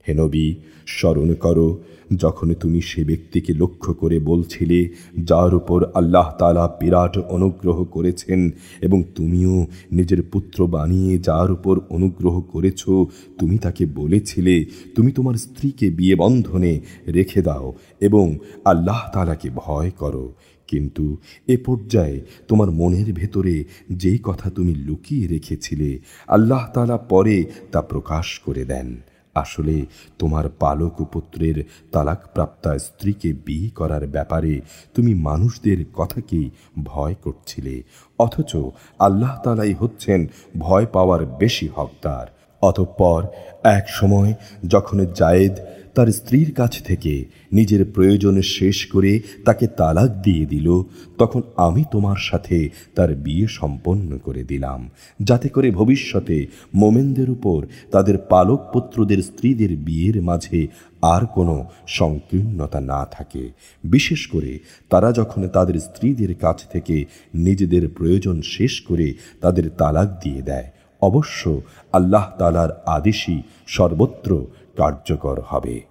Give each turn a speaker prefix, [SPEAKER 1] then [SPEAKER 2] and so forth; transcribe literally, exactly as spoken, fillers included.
[SPEAKER 1] হে নবী, স্মরণ করো যখন তুমি সে ব্যক্তিকে লক্ষ্য করে বলছিলে যার উপর আল্লাহ তাআলা বিরাট অনুগ্রহ করেছেন, এবং তুমিও নিজের পুত্র বানিয়ে যার উপর অনুগ্রহ করেছ, তুমি তাকে বলেছিলে তুমি তোমার স্ত্রীকে বিয়ে বন্ধনে রেখে দাও এবং আল্লাহ তাআলাকে ভয় করো। কিন্তু এ পর্যায়ে তোমার মনের ভেতরে যেই কথা তুমি লুকিয়ে রেখেছিলে, আল্লাহ তাআলা পরে তা প্রকাশ করে দেন। আসলে তোমার পালক পুত্রের তালাকপ্রাপ্তা স্ত্রীকে বিয়ে করার ব্যাপারে তুমি মানুষদের কথাকেই ভয় করছিলে, অথচ আল্লাহ তাআলাই হচ্ছেন ভয় পাওয়ার বেশি হকদার। অতঃপর এক সময় যখন জায়েদ তার স্ত্রীর কাছ থেকে নিজের প্রয়োজন শেষ করে তাকে তালাক দিয়ে দিল, তখন আমি তোমার সাথে তার বিয়ে সম্পন্ন করে দিলাম, যাতে করে ভবিষ্যতে মোমেনদের উপর তাদের পালক পুত্রদের স্ত্রীদের বিয়ের মাঝে আর কোনো সংকীর্ণতা না থাকে, বিশেষ করে তারা যখন তাদের স্ত্রীদের কাছ থেকে নিজেদের প্রয়োজন শেষ করে তাদের তালাক দিয়ে দেয়। অবশ্য আল্লাহ তাআলার আদেশই সর্বত্র কার্যকর হবে।